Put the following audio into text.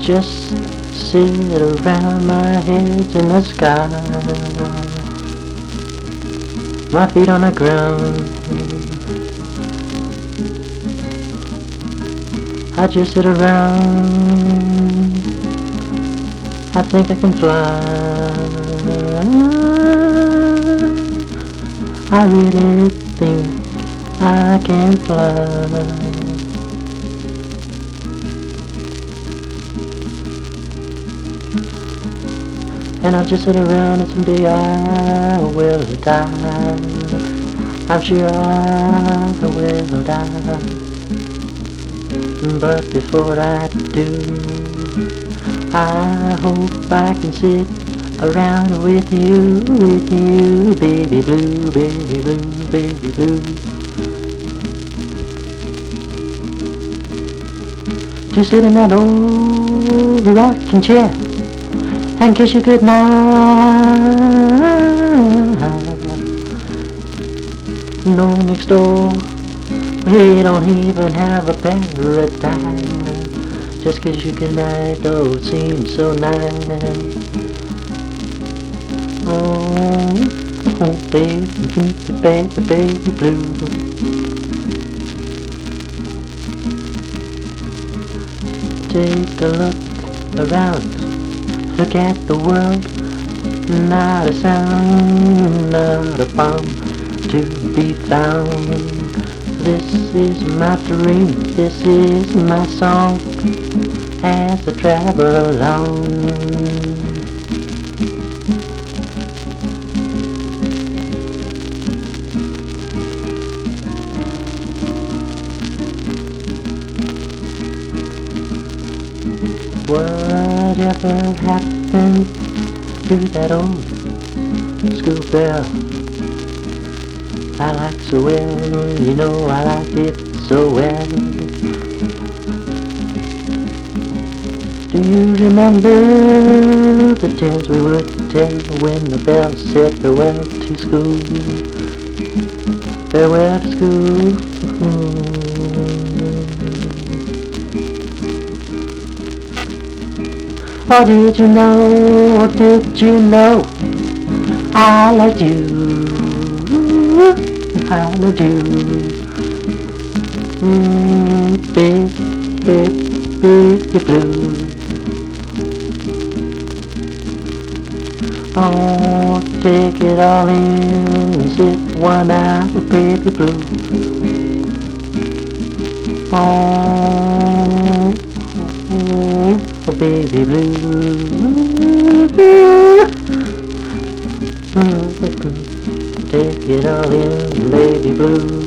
just sit around, my head's in the sky, my feet on the ground. I just sit around, I think I can fly, I really think I can fly. And I'll just sit around and someday I will die. I'm sure I will die. But before I do, I hope I can sit around with you, baby blue, baby blue, baby blue. Just sit in that old rocking chair and kiss you goodnight. No, next door, we don't even have a paradise. Just kiss you goodnight, oh, it seems so nice. Oh, baby, baby, baby blue. Take a look around, look at the world. Not a sound, not a bomb to be found. This is my dream, this is my song, as I travel along. Whatever happened to that old school bell I like so well, you know I like it so well. Do you remember the tales we would tell when the bell said farewell to school? Farewell to school. Oh, did you know, I loved you, I loved you, big, big, big blue. Oh, take it all in and sit one out with baby blue. Oh, baby blue. Take it all in, baby blue.